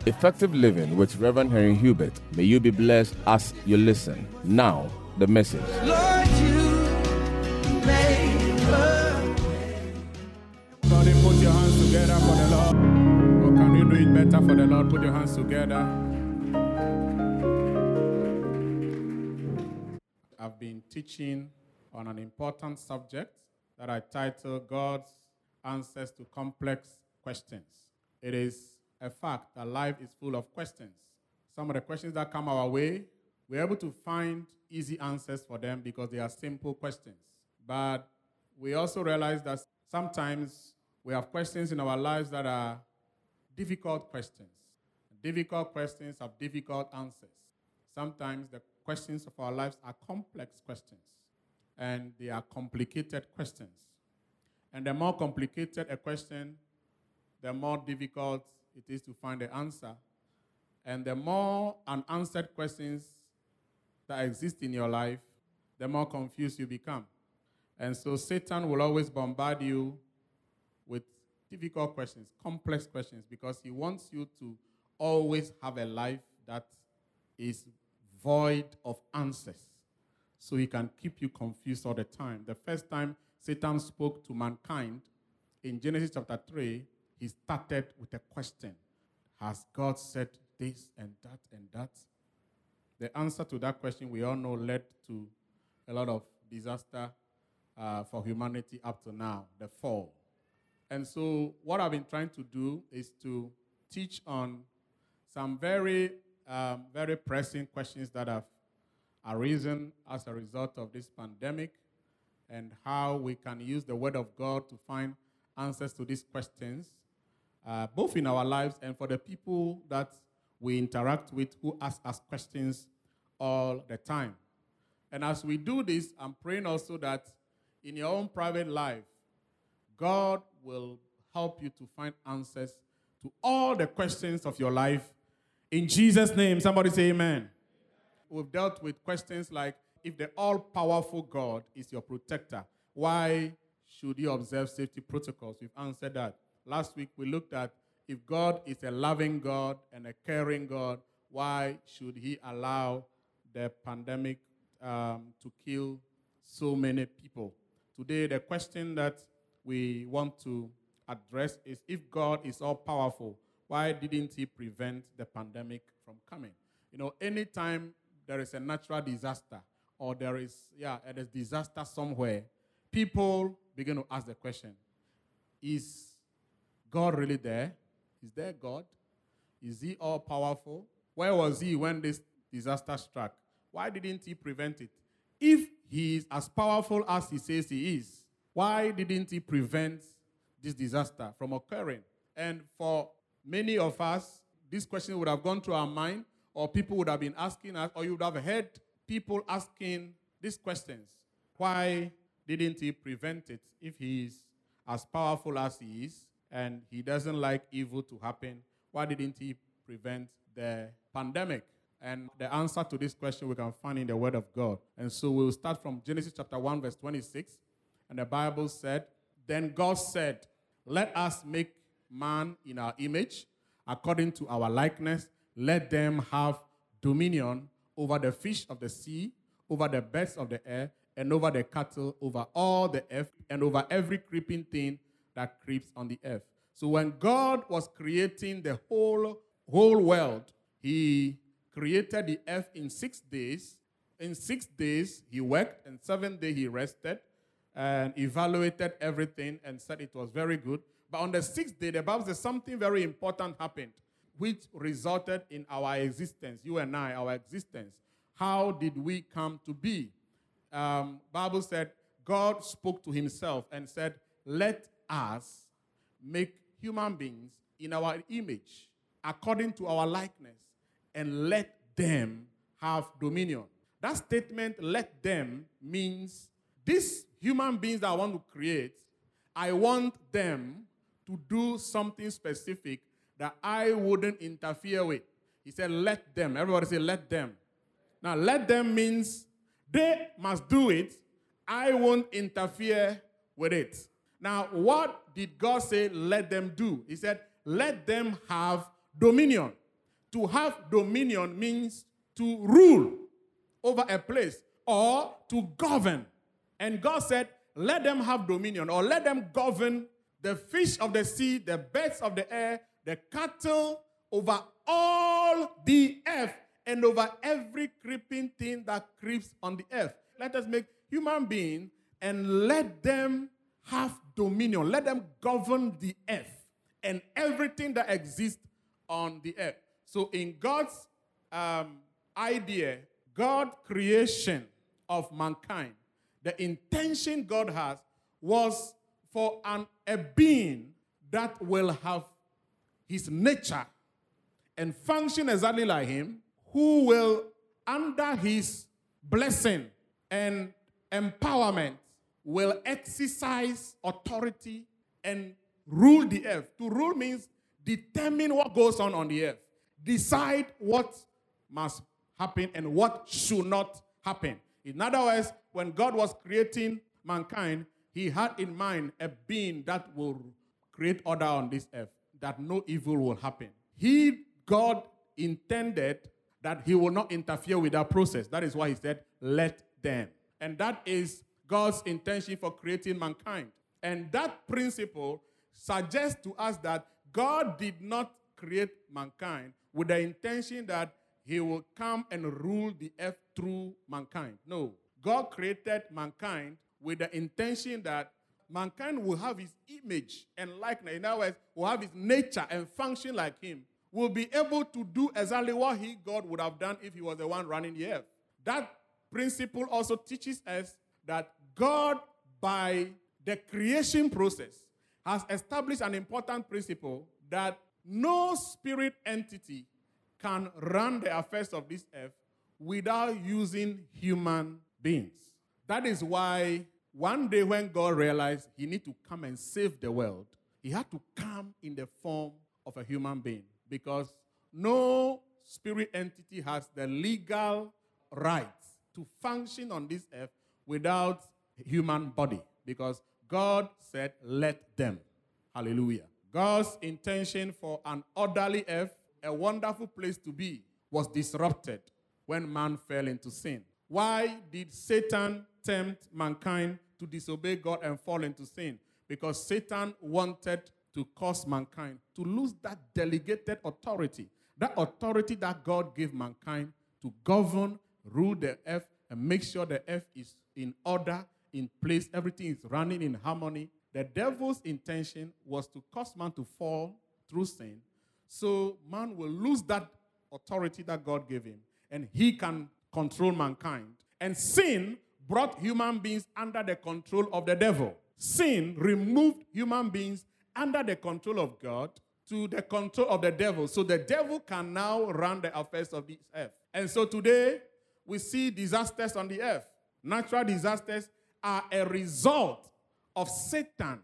Effective Living with Reverend Henry Hubert. May you be blessed as you listen. Now, the message. Lord, you made a Everybody put your hands together for the Lord. Or can you do it better for the Lord? Put your hands together. I've been teaching on an important subject that I titled God's Answers to Complex Questions. It is a fact that life is full of questions. Some of the questions that come our way, we're able to find easy answers for them because they are simple questions. But we also realize that sometimes we have questions in our lives that are difficult questions. Difficult questions have difficult answers. Sometimes the questions of our lives are complex questions, and they are complicated questions. And the more complicated a question, the more difficult it is to find the answer. And the more unanswered questions that exist in your life, the more confused you become. And so Satan will always bombard you with difficult questions, complex questions, because he wants you to always have a life that is void of answers, so he can keep you confused all the time. The first time Satan spoke to mankind in Genesis chapter 3, he started with a question. Has God said this and that and that? The answer to that question, we all know, led to a lot of disaster for humanity up to now, the fall. And so what I've been trying to do is to teach on some very pressing questions that have arisen as a result of this pandemic, and how we can use the Word of God to find answers to these questions, both in our lives and for the people that we interact with who ask us questions all the time. And as we do this, I'm praying also that in your own private life, God will help you to find answers to all the questions of your life. In Jesus' name, somebody say amen. We've dealt with questions like, if the all-powerful God is your protector, why should you observe safety protocols? We've answered that. Last week, we looked at, if God is a loving God and a caring God, why should he allow the pandemic to kill so many people? Today, the question that we want to address is, if God is all-powerful, why didn't he prevent the pandemic from coming? You know, anytime there is a natural disaster or there is a disaster somewhere, people begin to ask the question, is God really there? Is there God? Is he all-powerful? Where was he when this disaster struck? Why didn't he prevent it? If he is as powerful as he says he is, why didn't he prevent this disaster from occurring? And for many of us, this question would have gone through our mind, or people would have been asking us, or you would have heard people asking these questions. Why didn't he prevent it if he is as powerful as he is and he doesn't like evil to happen? Why didn't he prevent the pandemic? And the answer to this question we can find in the Word of God. And so we'll start from Genesis chapter 1, verse 26. And the Bible said, then God said, let us make man in our image, according to our likeness. Let them have dominion over the fish of the sea, over the birds of the air, and over the cattle, over all the earth, and over every creeping thing that creeps on the earth. So when God was creating the whole world, he created the earth in 6 days. In 6 days, he worked, and 7th day he rested and evaluated everything and said it was very good. But on the 6th day, the Bible says something very important happened, which resulted in our existence, you and I, our existence. How did we come to be? Bible said God spoke to himself and said, let us make human beings in our image, according to our likeness, and let them have dominion. That statement, let them, means these human beings that I want to create, I want them to do something specific that I wouldn't interfere with. He said, let them. Everybody say, let them. Now, let them means they must do it. I won't interfere with it. Now, what did God say let them do? He said, let them have dominion. To have dominion means to rule over a place or to govern. And God said, let them have dominion, or let them govern the fish of the sea, the birds of the air, the cattle, over all the earth, and over every creeping thing that creeps on the earth. Let us make human beings and let them have dominion. Let them govern the earth and everything that exists on the earth. So in God's idea, God's creation of mankind, the intention God has was for a being that will have his nature and function exactly like him, who will, under his blessing and empowerment, will exercise authority and rule the earth. To rule means determine what goes on the earth. Decide what must happen and what should not happen. In other words, when God was creating mankind, he had in mind a being that will create order on this earth, that no evil will happen. God intended that he will not interfere with that process. That is why he said, let them. And that is God's intention for creating mankind. And that principle suggests to us that God did not create mankind with the intention that he will come and rule the earth through mankind. No. God created mankind with the intention that mankind will have his image and likeness. In other words, will have his nature and function like him. Will be able to do exactly what God would have done if he was the one running the earth. That principle also teaches us that God, by the creation process, has established an important principle that no spirit entity can run the affairs of this earth without using human beings. That is why one day when God realized he needed to come and save the world, he had to come in the form of a human being, because no spirit entity has the legal right to function on this earth without a human body, because God said, let them. Hallelujah. God's intention for an orderly earth, a wonderful place to be, was disrupted when man fell into sin. Why did Satan tempt mankind to disobey God and fall into sin? Because Satan wanted to cause mankind to lose that delegated authority, that authority that God gave mankind to govern, rule the earth, and make sure the earth is in order, in place, everything is running in harmony. The devil's intention was to cause man to fall through sin, so man will lose that authority that God gave him, and he can control mankind. And sin brought human beings under the control of the devil. Sin removed human beings under the control of God to the control of the devil. So the devil can now run the affairs of this earth. And so today, we see disasters on the earth. Natural disasters are a result of Satan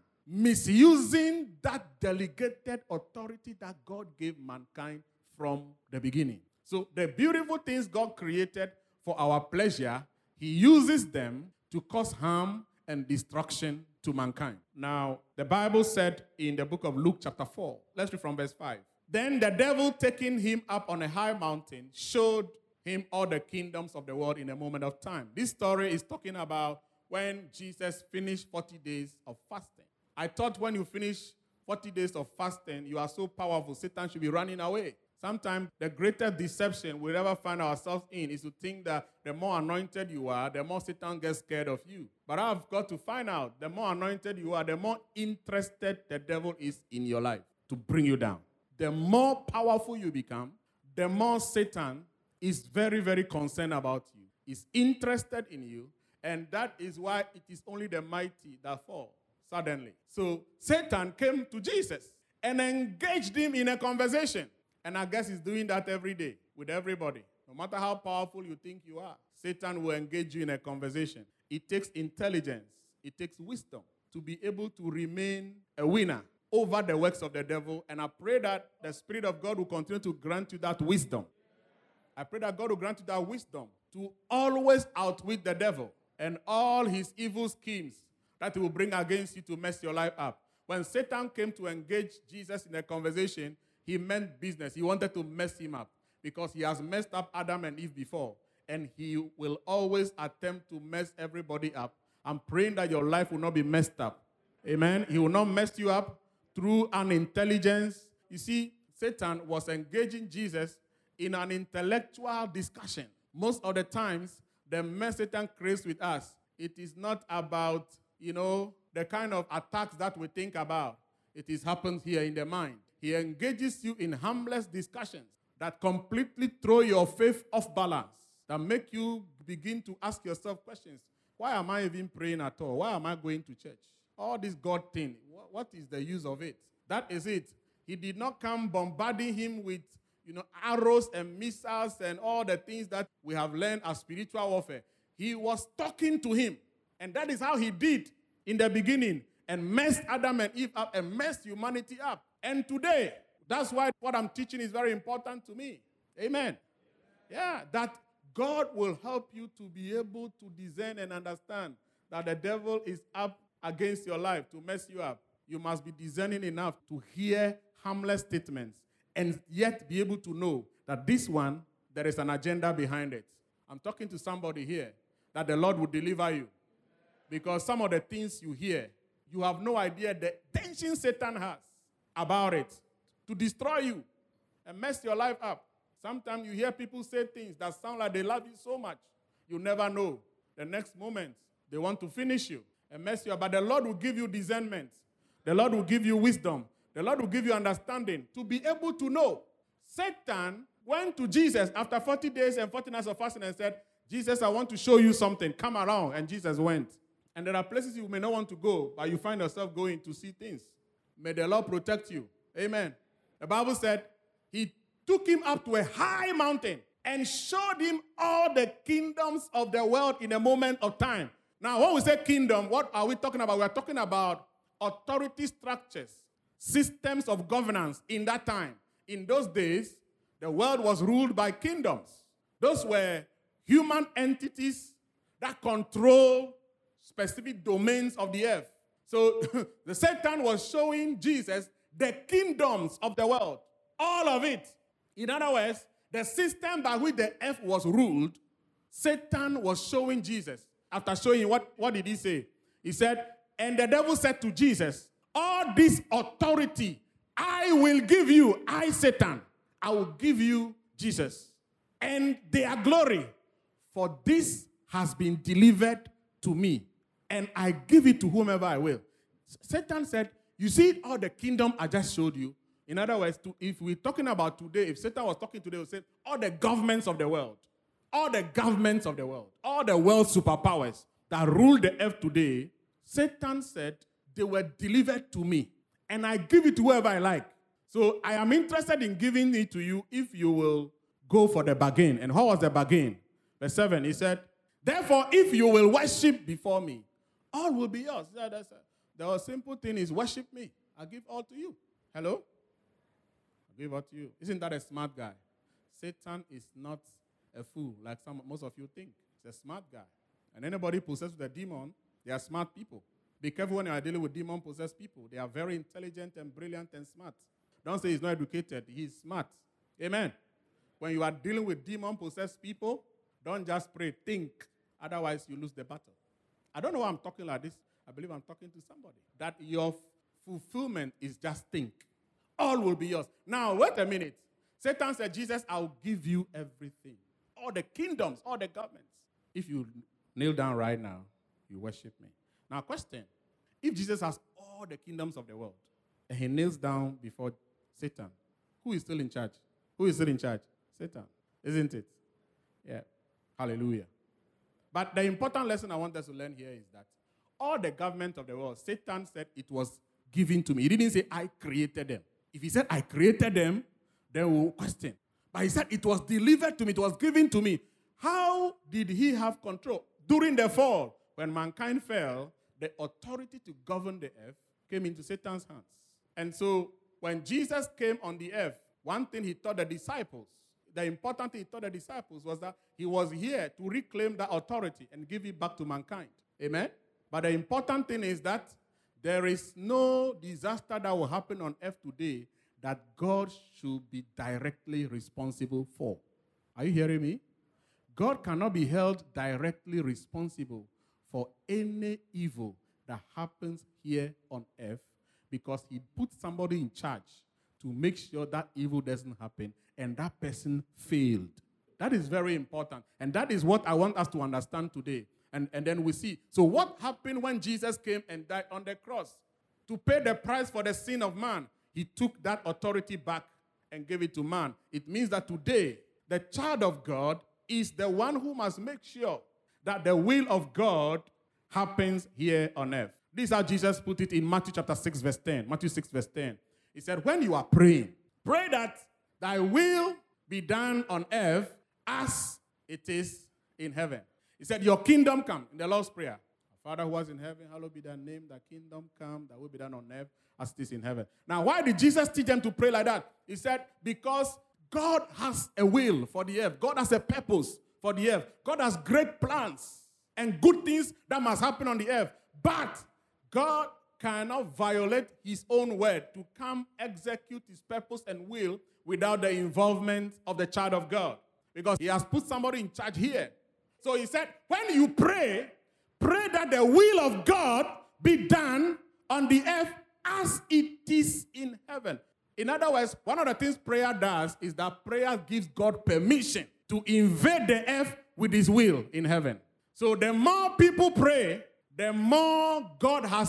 misusing that delegated authority that God gave mankind from the beginning. So the beautiful things God created for our pleasure, he uses them to cause harm and destruction to mankind. Now, the Bible said in the book of Luke chapter 4, let's read from verse 5. Then the devil, taking him up on a high mountain, showed him all the kingdoms of the world in a moment of time. This story is talking about when Jesus finished 40 days of fasting. I thought when you finish 40 days of fasting, you are so powerful, Satan should be running away. Sometimes the greatest deception we'll ever find ourselves in is to think that the more anointed you are, the more Satan gets scared of you. But I've got to find out, the more anointed you are, the more interested the devil is in your life to bring you down. The more powerful you become, the more Satan is very, very concerned about you. He's interested in you, and that is why it is only the mighty that fall suddenly. So Satan came to Jesus and engaged him in a conversation. And I guess he's doing that every day with everybody. No matter how powerful you think you are, Satan will engage you in a conversation. It takes intelligence. It takes wisdom to be able to remain a winner over the works of the devil. And I pray that the Spirit of God will continue to grant you that wisdom. I pray that God will grant you that wisdom to always outwit the devil and all his evil schemes that he will bring against you to mess your life up. When Satan came to engage Jesus in a conversation, he meant business. He wanted to mess him up. because he has messed up Adam and Eve before, and he will always attempt to mess everybody up. I'm praying that your life will not be messed up. Amen. He will not mess you up through unintelligence. You see, Satan was engaging Jesus in an intellectual discussion. Most of the times, the mess Satan creates with us, it is not about, the kind of attacks that we think about. It happens here in the mind. He engages you in harmless discussions that completely throw your faith off balance, that make you begin to ask yourself questions. Why am I even praying at all? Why am I going to church? All this God thing, what is the use of it? That is it. He did not come bombarding him with, arrows and missiles and all the things that we have learned as spiritual warfare. He was talking to him. And that is how he did in the beginning, and messed Adam and Eve up and messed humanity up. And today, that's why what I'm teaching is very important to me. Amen. Yeah, that God will help you to be able to discern and understand that the devil is up against your life to mess you up. You must be discerning enough to hear harmless statements and yet be able to know that this one, there is an agenda behind it. I'm talking to somebody here that the Lord will deliver you. Because some of the things you hear, you have no idea the tension Satan has about it to destroy you and mess your life up. Sometimes you hear people say things that sound like they love you so much. You never know. The next moment, they want to finish you and mess you up. But the Lord will give you discernment. The Lord will give you wisdom. The Lord will give you understanding to be able to know. Satan went to Jesus after 40 days and 40 nights of fasting and said, Jesus, I want to show you something. Come around. And Jesus went. And there are places you may not want to go, but you find yourself going to see things. May the Lord protect you. Amen. The Bible said he took him up to a high mountain and showed him all the kingdoms of the world in a moment of time. Now, when we say kingdom, what are we talking about? We are talking about authority structures, systems of governance in that time. In those days, the world was ruled by kingdoms. Those were human entities that control specific domains of the earth. So the Satan was showing Jesus the kingdoms of the world, all of it. In other words, the system by which the earth was ruled, Satan was showing Jesus. After showing him, what did he say? He said, and the devil said to Jesus, all this authority I will give you, I, Satan, I will give you, Jesus, and their glory, for this has been delivered to me, and I give it to whomever I will. Satan said, you see all the kingdom I just showed you? In other words, if we're talking about today, if Satan was talking today, he would say, all the governments of the world, all the governments of the world, all the world superpowers that rule the earth today, Satan said, they were delivered to me, and I give it to whoever I like. So I am interested in giving it to you if you will go for the bargain. And how was the bargain? Verse 7, he said, therefore, if you will worship before me, all will be yours. The simple thing is worship me. I give all to you. Hello? I give all to you. Isn't that a smart guy? Satan is not a fool like most of you think. He's a smart guy. And anybody possessed with a demon, they are smart people. Be careful when you are dealing with demon-possessed people. They are very intelligent and brilliant and smart. Don't say he's not educated. He's smart. Amen. When you are dealing with demon-possessed people, don't just pray. Think. Otherwise, you lose the battle. I don't know why I'm talking like this. I believe I'm talking to somebody. That your fulfillment is just think. All will be yours. Now, wait a minute. Satan said, Jesus, I'll give you everything. All the kingdoms, all the governments. If you kneel down right now, you worship me. Now, question. If Jesus has all the kingdoms of the world, and he kneels down before Satan, who is still in charge? Who is still in charge? Satan. Isn't it? Yeah. Hallelujah. But the important lesson I want us to learn here is that all the government of the world, Satan said it was given to me. He didn't say, I created them. If he said, I created them, then we'll question. But he said, it was delivered to me. It was given to me. How did he have control? During the fall, when mankind fell, the authority to govern the earth came into Satan's hands. And so when Jesus came on the earth, one thing he taught the disciples, the important thing he taught the disciples was that he was here to reclaim that authority and give it back to mankind. Amen? But the important thing is that there is no disaster that will happen on earth today that God should be directly responsible for. Are you hearing me? God cannot be held directly responsible for any evil that happens here on earth because he put somebody in charge to make sure that evil doesn't happen and that person failed. That is very important. And that is what I want us to understand today. And then we see. So what happened when Jesus came and died on the cross? To pay the price for the sin of man, he took that authority back and gave it to man. It means that today, the child of God is the one who must make sure that the will of God happens here on earth. This is how Jesus put it in Matthew chapter 6, verse 10. Matthew 6, verse 10. He said, when you are praying, pray that thy will be done on earth as it is in heaven. He said, your kingdom come, in the Lord's Prayer. Our Father who was in heaven, hallowed be thy name, thy kingdom come, thy will be done on earth as it is in heaven. Now, why did Jesus teach them to pray like that? He said, because God has a will for the earth. God has a purpose for the earth. God has great plans and good things that must happen on the earth. But God cannot violate his own word to come execute his purpose and will without the involvement of the child of God. Because he has put somebody in charge here. So he said, when you pray, pray that the will of God be done on the earth as it is in heaven. In other words, one of the things prayer does is that prayer gives God permission to invade the earth with his will in heaven. So the more people pray, the more God has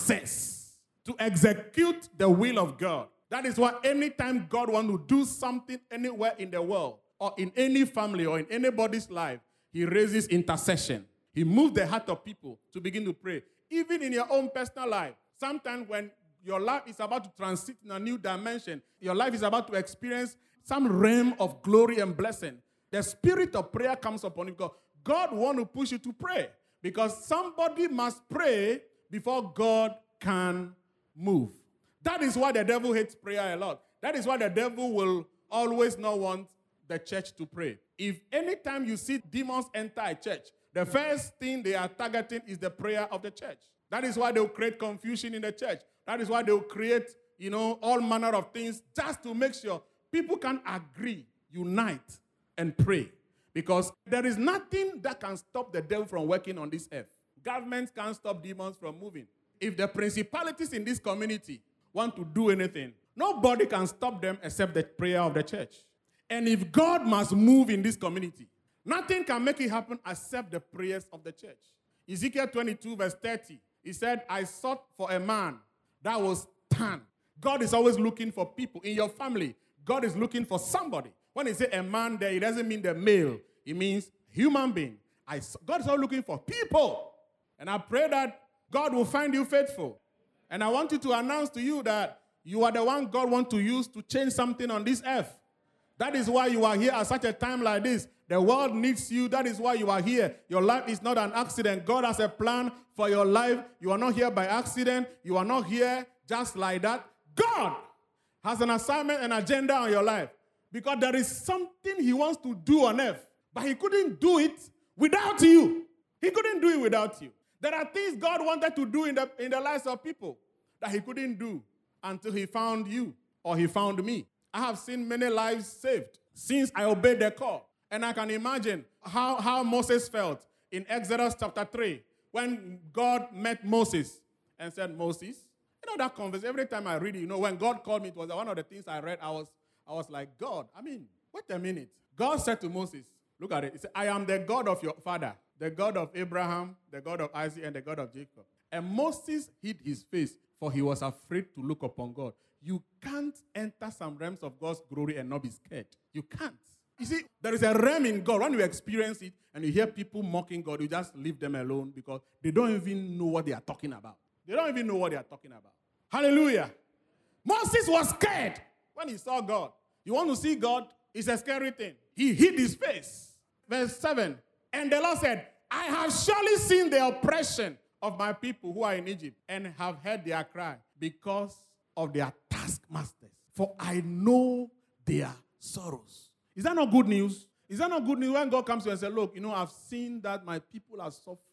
access to execute the will of God. That is why anytime God wants to do something anywhere in the world, or in any family, or in anybody's life, he raises intercession. He moves the heart of people to begin to pray. Even in your own personal life, sometimes when your life is about to transit in a new dimension, your life is about to experience some realm of glory and blessing, the spirit of prayer comes upon you because God wants to push you to pray. Because somebody must pray before God can move. That is why the devil hates prayer a lot. That is why the devil will always not want the church to pray. If anytime you see demons enter a church, the first thing they are targeting is the prayer of the church. That is why they will create confusion in the church. That is why they will create, all manner of things just to make sure people can agree, unite, and pray. Because there is nothing that can stop the devil from working on this earth. Governments can't stop demons from moving. If the principalities in this community want to do anything, nobody can stop them except the prayer of the church. And if God must move in this community, nothing can make it happen except the prayers of the church. Ezekiel 22 verse 30, he said, I sought for a man that was tan. God is always looking for people. In your family, God is looking for somebody. When he says a man there, it doesn't mean the male. It means human being. God is always looking for people. And I pray that God will find you faithful. And I want you to announce to you that you are the one God wants to use to change something on this earth. That is why you are here at such a time like this. The world needs you. That is why you are here. Your life is not an accident. God has a plan for your life. You are not here by accident. You are not here just like that. God has an assignment and agenda on your life because there is something he wants to do on earth, but he couldn't do it without you. He couldn't do it without you. There are things God wanted to do in the lives of people that he couldn't do until he found you or he found me. I have seen many lives saved since I obeyed the call. And I can imagine how Moses felt in Exodus chapter 3 when God met Moses and said, Moses, that conversation, every time I read it, when God called me, it was one of the things I read, I was like, God, wait a minute. God said to Moses, look at it. He said, I am the God of your father, the God of Abraham, the God of Isaac, and the God of Jacob. And Moses hid his face, for he was afraid to look upon God. You can't enter some realms of God's glory and not be scared. You can't. You see, there is a realm in God. When you experience it and you hear people mocking God, you just leave them alone because they don't even know what they are talking about. They don't even know what they are talking about. Hallelujah. Moses was scared when he saw God. You want to see God? It's a scary thing. He hid his face. Verse 7. And the Lord said, I have surely seen the oppression of my people who are in Egypt and have heard their cry because of their taskmasters. For I know their sorrows. Is that not good news? Is that not good news when God comes to you and says, look, I've seen that my people are suffering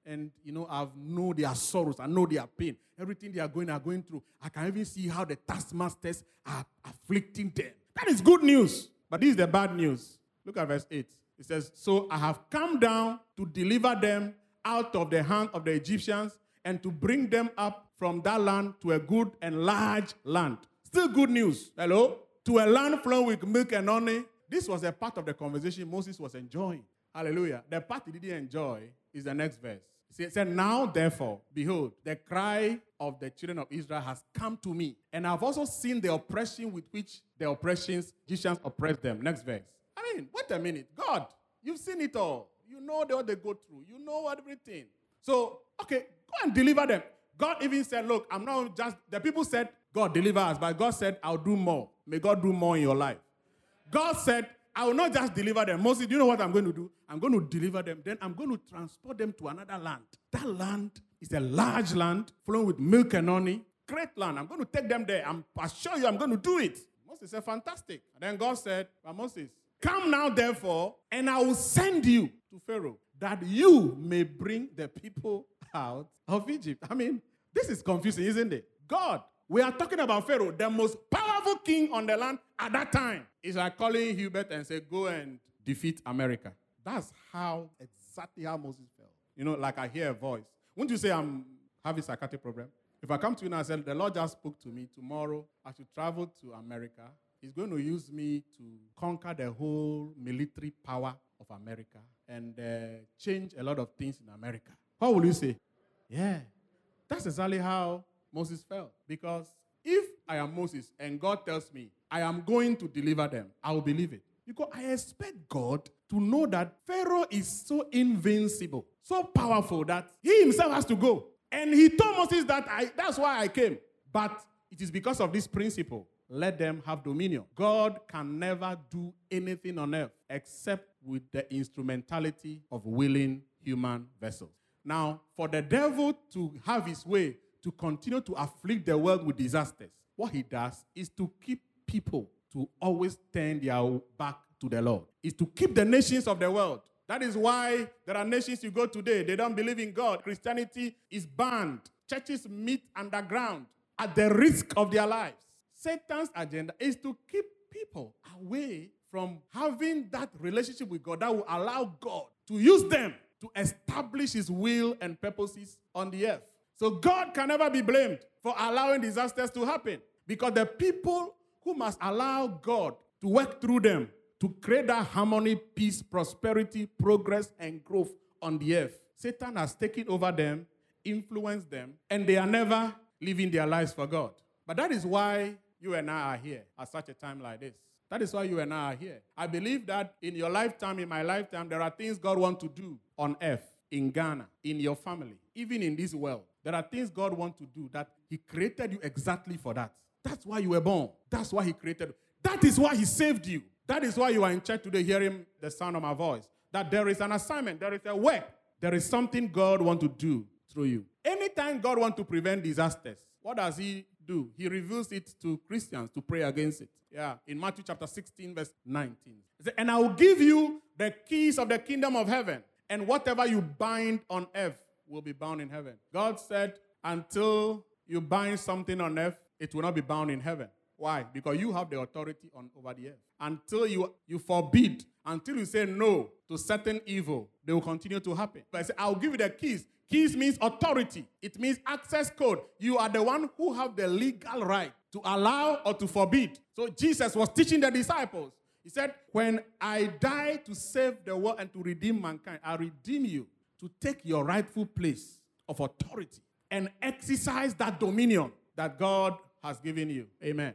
and, I've known their sorrows. I know their pain. Everything they are going through. I can even see how the taskmasters are afflicting them. That is good news. But this is the bad news. Look at verse 8. It says, so I have come down to deliver them out of the hand of the Egyptians and to bring them up from that land to a good and large land. Still good news. Hello? To a land flowing with milk and honey. This was a part of the conversation Moses was enjoying. Hallelujah. The part he didn't enjoy is the next verse. It said, now therefore, behold, the cry of the children of Israel has come to me. And I've also seen the oppression with which the Egyptians oppressed them. Next verse. I mean, wait a minute. God, you've seen it all. You know what they go through. You know everything. So, okay, go and deliver them. God even said, look, I'm not just, the people said, God, deliver us. But God said, I'll do more. May God do more in your life. God said, I will not just deliver them. Moses, do you know what I'm going to do? I'm going to deliver them. Then I'm going to transport them to another land. That land is a large land flowing with milk and honey. Great land. I'm going to take them there. I assure you I'm going to do it. Moses said, fantastic. And then God said, but Moses, come now therefore, and I will send you to Pharaoh, that you may bring the people out of Egypt. I mean, this is confusing, isn't it? God, we are talking about Pharaoh, the most powerful king on the land at that time. It's like calling Hubert and say, go and defeat America. That's exactly how Moses felt. Like I hear a voice. Wouldn't you say I'm having a psychiatric problem? If I come to you now and say, the Lord just spoke to me, tomorrow I should travel to America. He's going to use me to conquer the whole military power of America and change a lot of things in America. What will you say? Yeah. That's exactly how Moses felt. Because if I am Moses and God tells me I am going to deliver them, I will believe it. Because I expect God to know that Pharaoh is so invincible, so powerful that he himself has to go. And he told Moses that that's why I came. But it is because of this principle. Let them have dominion. God can never do anything on earth except with the instrumentality of willing human vessels. Now, for the devil to have his way, to continue to afflict the world with disasters, what he does is to keep people to always turn their back to the Lord. Is to keep the nations of the world. That is why there are nations you go today, they don't believe in God. Christianity is banned. Churches meet underground at the risk of their lives. Satan's agenda is to keep people away from having that relationship with God that will allow God to use them to establish his will and purposes on the earth. So God can never be blamed for allowing disasters to happen, because the people who must allow God to work through them to create that harmony, peace, prosperity, progress, and growth on the earth. Satan has taken over them, influenced them, and they are never living their lives for God. But that is why you and I are here at such a time like this. That is why you and I are here. I believe that in your lifetime, in my lifetime, there are things God wants to do on earth, in Ghana, in your family, even in this world. There are things God wants to do that he created you exactly for that. That's why you were born. That's why he created you. That is why he saved you. That is why you are in church today hearing the sound of my voice. That there is an assignment, there is a work, there is something God wants to do through you. Anytime God wants to prevent disasters, what does he do? He reveals it to Christians to pray against it. Yeah, in Matthew chapter 16, verse 19. It says, and I will give you the keys of the kingdom of heaven, and whatever you bind on earth will be bound in heaven. God said, until you bind something on earth, it will not be bound in heaven. Why? Because you have the authority over the earth. Until you forbid, until you say no to certain evil, they will continue to happen. But I say, I'll give you the keys. Keys means authority. It means access code. You are the one who have the legal right to allow or to forbid. So Jesus was teaching the disciples. He said, when I die to save the world and to redeem mankind, I redeem you to take your rightful place of authority and exercise that dominion that God has given you. Amen.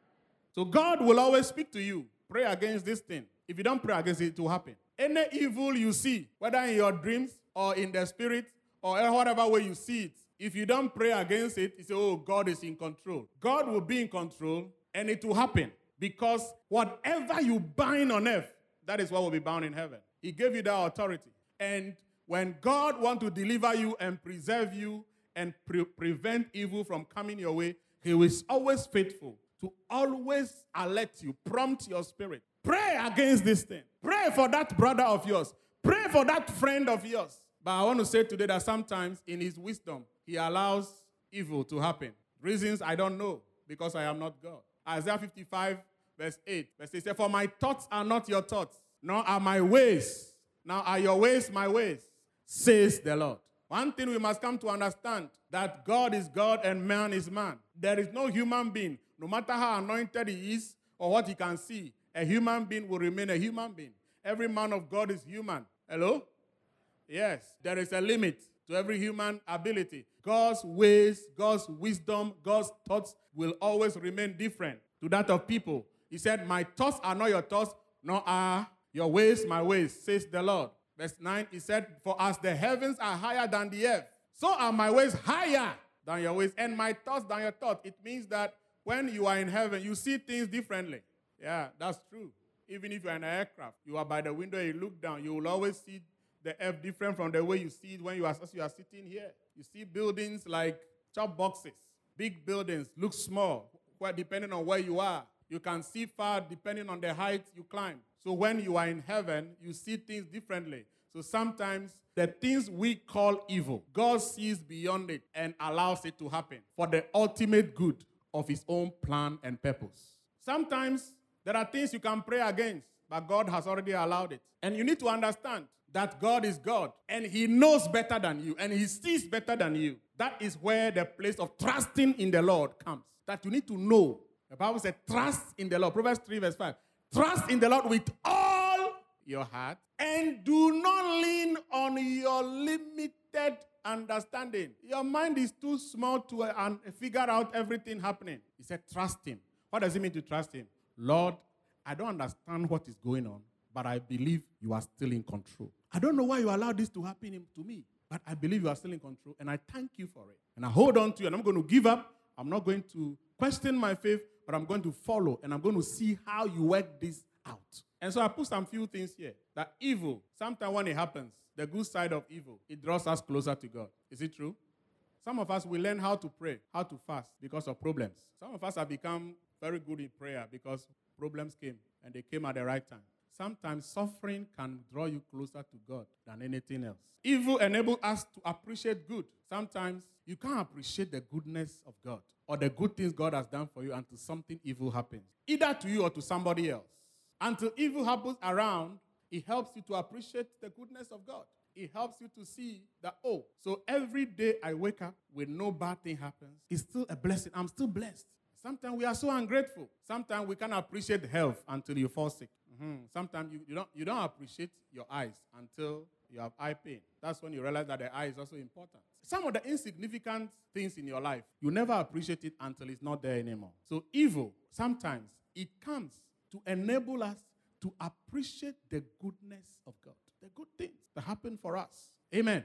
So God will always speak to you. Pray against this thing. If you don't pray against it, it will happen. Any evil you see, whether in your dreams or in the spirit or whatever way you see it, if you don't pray against it, you say, oh, God is in control. God will be in control and it will happen. Because whatever you bind on earth, that is what will be bound in heaven. He gave you that authority. And when God wants to deliver you and preserve you and prevent evil from coming your way, he is always faithful to always alert you, prompt your spirit. Pray against this thing. Pray for that brother of yours. Pray for that friend of yours. But I want to say today that sometimes in his wisdom, he allows evil to happen. Reasons I don't know, because I am not God. Isaiah 55, verse 8. Verse 8 says, for my thoughts are not your thoughts, nor are my ways. Now are your ways my ways, says the Lord. One thing we must come to understand, that God is God and man is man. There is no human being, no matter how anointed he is or what he can see, a human being will remain a human being. Every man of God is human. Hello? Yes, there is a limit to every human ability. God's ways, God's wisdom, God's thoughts will always remain different to that of people. He said, my thoughts are not your thoughts, nor are your ways my ways, says the Lord. Verse 9, he said, for as the heavens are higher than the earth, so are my ways higher than your ways, and my thoughts than your thoughts. It means that when you are in heaven, you see things differently. Yeah, that's true. Even if you're in an aircraft, you are by the window, you look down, you will always see the earth different from the way you see it when you are sitting here. You see buildings like chop boxes. Big buildings look small, depending on where you are. You can see far depending on the height you climb. So when you are in heaven, you see things differently. So sometimes the things we call evil, God sees beyond it and allows it to happen for the ultimate good of his own plan and purpose. Sometimes there are things you can pray against, but God has already allowed it. And you need to understand that God is God, and he knows better than you, and he sees better than you. That is where the place of trusting in the Lord comes. That you need to know. The Bible says, trust in the Lord. Proverbs 3 verse 5. Trust in the Lord with all your heart, and do not lean on your limited understanding. Your mind is too small to figure out everything happening. He said, trust him. What does it mean to trust him? Lord, I don't understand what is going on, but I believe you are still in control. I don't know why you allowed this to happen to me, but I believe you are still in control, and I thank you for it. And I hold on to you, and I'm going to give up. I'm not going to question my faith, but I'm going to follow, and I'm going to see how you work this out. And so I put some few things here. That evil, sometimes when it happens, the good side of evil, it draws us closer to God. Is it true? Some of us will learn how to pray, how to fast because of problems. Some of us have become very good in prayer because problems came, and they came at the right time. Sometimes suffering can draw you closer to God than anything else. Evil enables us to appreciate good. Sometimes you can't appreciate the goodness of God or the good things God has done for you until something evil happens, either to you or to somebody else. Until evil happens around, it helps you to appreciate the goodness of God. It helps you to see that, oh, so every day I wake up with no bad thing happens, it's still a blessing. I'm still blessed. Sometimes we are so ungrateful. Sometimes we can't appreciate health until you fall sick. Sometimes you don't appreciate your eyes until you have eye pain. That's when you realize that the eye is also important. Some of the insignificant things in your life, you never appreciate it until it's not there anymore. So evil, sometimes it comes to enable us to appreciate the goodness of God, the good things that happen for us. Amen.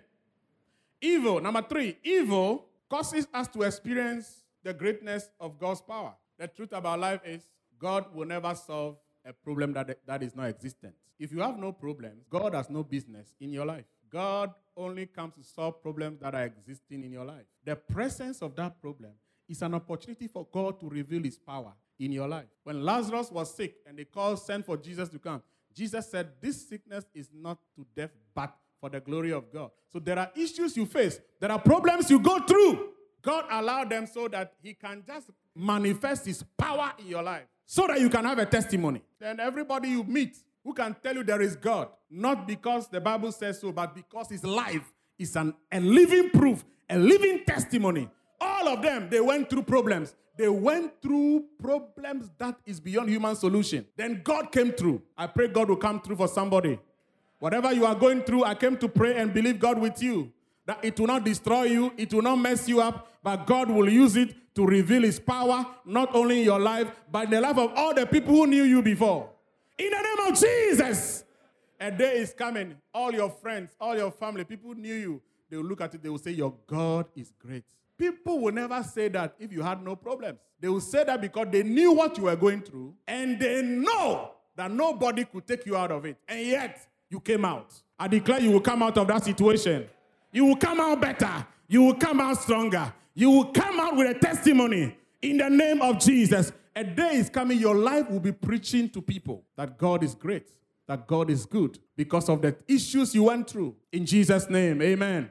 Evil, number 3, evil causes us to experience the greatness of God's power. The truth about life is God will never solve a problem that is not existent. If you have no problems, God has no business in your life. God only comes to solve problems that are existing in your life. The presence of that problem is an opportunity for God to reveal his power in your life. When Lazarus was sick and they sent for Jesus to come, Jesus said, this sickness is not to death, but for the glory of God. So there are issues you face. There are problems you go through. God allowed them so that he can just manifest his power in your life so that you can have a testimony. Then everybody you meet who can tell you there is God, not because the Bible says so, but because his life is a living proof, a living testimony. All of them, they went through problems. They went through problems that is beyond human solution. Then God came through. I pray God will come through for somebody. Whatever you are going through, I came to pray and believe God with you. That it will not destroy you, it will not mess you up, but God will use it to reveal his power, not only in your life, but in the life of all the people who knew you before. In the name of Jesus, a day is coming. All your friends, all your family, people who knew you, they will look at it, they will say, your God is great. People will never say that if you had no problems. They will say that because they knew what you were going through, and they know that nobody could take you out of it. And yet, you came out. I declare you will come out of that situation. You will come out better. You will come out stronger. You will come out with a testimony in the name of Jesus. A day is coming, your life will be preaching to people that God is great. that God is good because of the issues you went through. In Jesus' name, amen.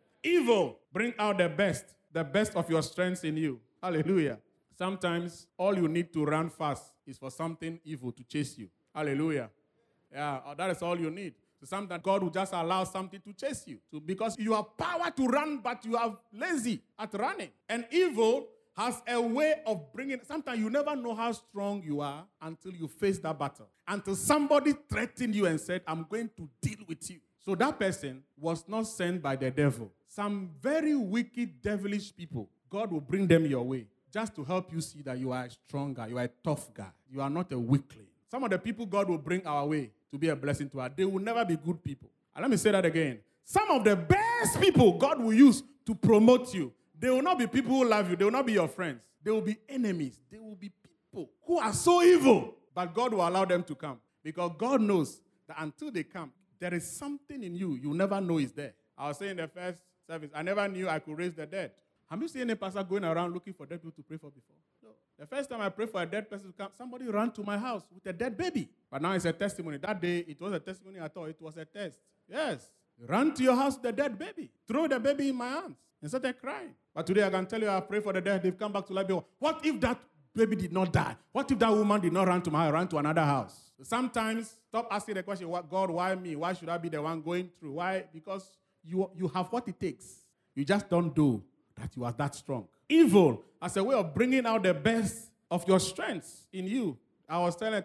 Evil, bring out the best of your strengths in you. Hallelujah. Sometimes all you need to run fast is for something evil to chase you. Hallelujah. Yeah, that is all you need. So sometimes God will just allow something to chase you. So because you have power to run, but you are lazy at running. And evil has a way of bringing, sometimes you never know how strong you are until you face that battle. Until somebody threatened you and said, I'm going to deal with you. So that person was not sent by the devil. Some very wicked, devilish people, God will bring them your way just to help you see that you are stronger, you are a tough guy. You are not a weakling. Some of the people God will bring our way to be a blessing to us, they will never be good people. And let me say that again. Some of the best people God will use to promote you, they will not be people who love you. They will not be your friends. They will be enemies. They will be people who are so evil. But God will allow them to come. Because God knows that until they come, there is something in you never know is there. I was saying in the first service, I never knew I could raise the dead. Have you seen any pastor going around looking for dead people to pray for before? No. The first time I prayed for a dead person to come, somebody ran to my house with a dead baby. But now it's a testimony. That day, it was a testimony at all. It was a test. Yes. Run to your house with a dead baby. Throw the baby in my arms and started crying. But today I can tell you I pray for the dead. They've come back to life. What if that baby did not die? What if that woman did not run to my house, ran to another house? So sometimes, stop asking the question, God, why me? Why should I be the one going through? Why? Because you have what it takes. You just don't know that you are that strong. Evil as a way of bringing out the best of your strengths in you. I was telling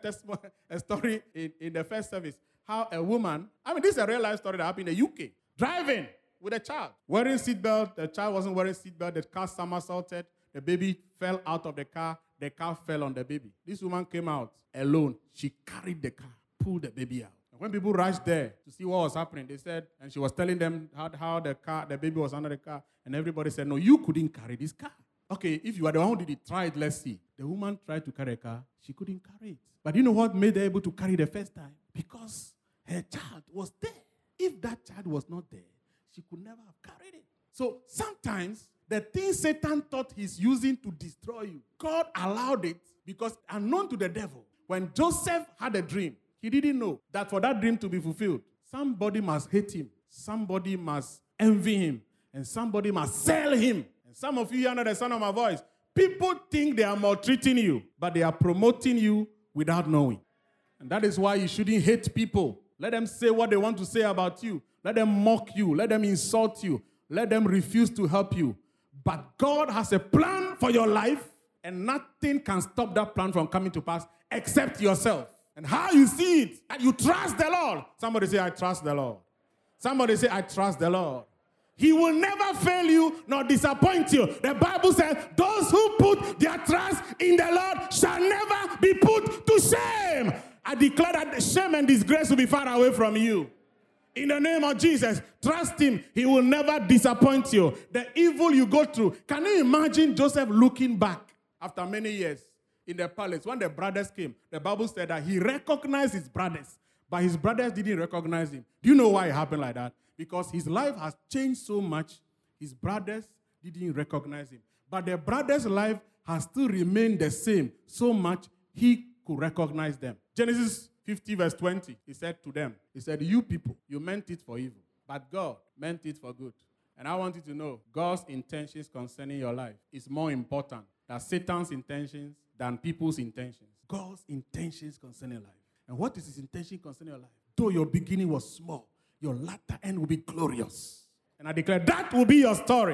a story in the first service, how a woman, this is a real life story that happened in the UK, driving with a child, wearing seatbelt, the child wasn't wearing seatbelt, the car somersaulted, the baby fell out of the car fell on the baby. This woman came out alone. She carried the car, pulled the baby out. When people rushed there to see what was happening, they said, and she was telling them how the baby was under the car, and everybody said, no, you couldn't carry this car. Okay, if you are the one who did it, try it, let's see. The woman tried to carry a car. She couldn't carry it. But you know what made her able to carry the first time? Because her child was there. If that child was not there, she could never have carried it. So sometimes, the thing Satan thought he's using to destroy you, God allowed it because unknown to the devil, when Joseph had a dream, he didn't know that for that dream to be fulfilled, somebody must hate him, somebody must envy him, and somebody must sell him. And some of you under the sound of my voice, people think they are maltreating you, but they are promoting you without knowing. And that is why you shouldn't hate people. Let them say what they want to say about you. Let them mock you. Let them insult you. Let them refuse to help you. But God has a plan for your life, and nothing can stop that plan from coming to pass except yourself. And how you see it, and you trust the Lord. Somebody say, I trust the Lord. Somebody say, I trust the Lord. He will never fail you nor disappoint you. The Bible says, those who put their trust in the Lord shall never be put to shame. I declare that shame and disgrace will be far away from you. In the name of Jesus, trust him. He will never disappoint you. The evil you go through. Can you imagine Joseph looking back after many years in the palace? When the brothers came, the Bible said that he recognized his brothers, but his brothers didn't recognize him. Do you know why it happened like that? Because his life has changed so much, his brothers didn't recognize him. But the brothers' life has still remained the same so much he could recognize them. Genesis 50 verse 20, he said to them, he said, you people, you meant it for evil, but God meant it for good. And I want you to know, God's intentions concerning your life is more important than Satan's intentions, than people's intentions. God's intentions concerning life. And what is his intention concerning your life? Though your beginning was small, your latter end will be glorious. And I declare that will be your story.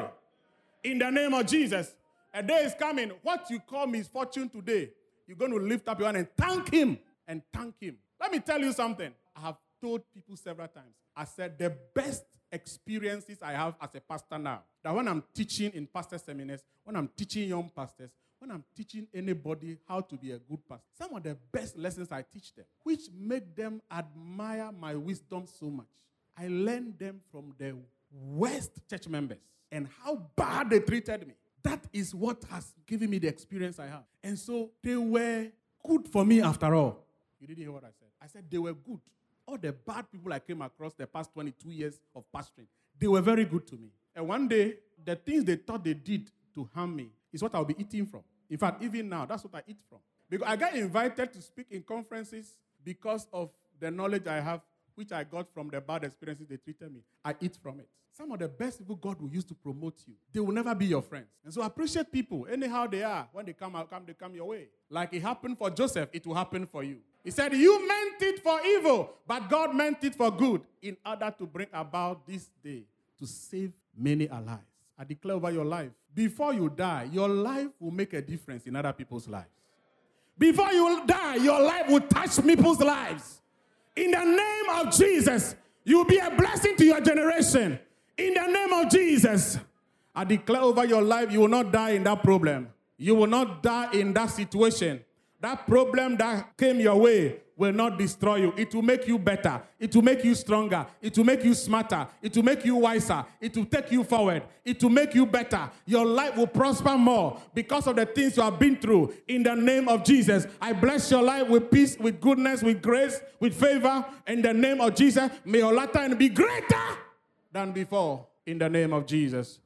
In the name of Jesus. A day is coming. What you call misfortune today, you're going to lift up your hand and thank him. And thank him. Let me tell you something. I have told people several times. I said the best experiences I have as a pastor now, that when I'm teaching in pastor seminars, when I'm teaching young pastors, when I'm teaching anybody how to be a good pastor, some of the best lessons I teach them, which make them admire my wisdom so much. I learned them from the worst church members and how bad they treated me. That is what has given me the experience I have. And so they were good for me after all. You didn't hear what I said. I said they were good. All the bad people I came across the past 22 years of pastoring, they were very good to me. And one day, the things they thought they did to harm me is what I'll be eating from. In fact, even now, that's what I eat from. Because I got invited to speak in conferences because of the knowledge I have, which I got from the bad experiences they treated me, I eat from it. Some of the best people God will use to promote you, they will never be your friends. And so appreciate people, anyhow they are. When they come out, they come your way. Like it happened for Joseph, it will happen for you. He said, you meant it for evil, but God meant it for good in order to bring about this day to save many alive. I declare over your life, before you die, your life will make a difference in other people's lives. Before you die, your life will touch people's lives. In the name of Jesus, you will be a blessing to your generation. In the name of Jesus, I declare over your life, you will not die in that problem. You will not die in that situation. That problem that came your way will not destroy you. It will make you better. It will make you stronger. It will make you smarter. It will make you wiser. It will take you forward. It will make you better. Your life will prosper more because of the things you have been through. In the name of Jesus, I bless your life with peace, with goodness, with grace, with favor. In the name of Jesus, may your latter end be greater than before. In the name of Jesus.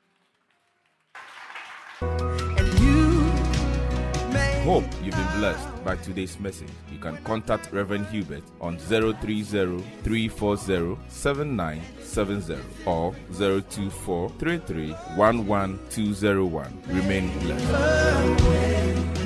Hope you've been blessed by today's message. You can contact Reverend Hubert on 030-340-7970 or 024-33-11201. Remain blessed.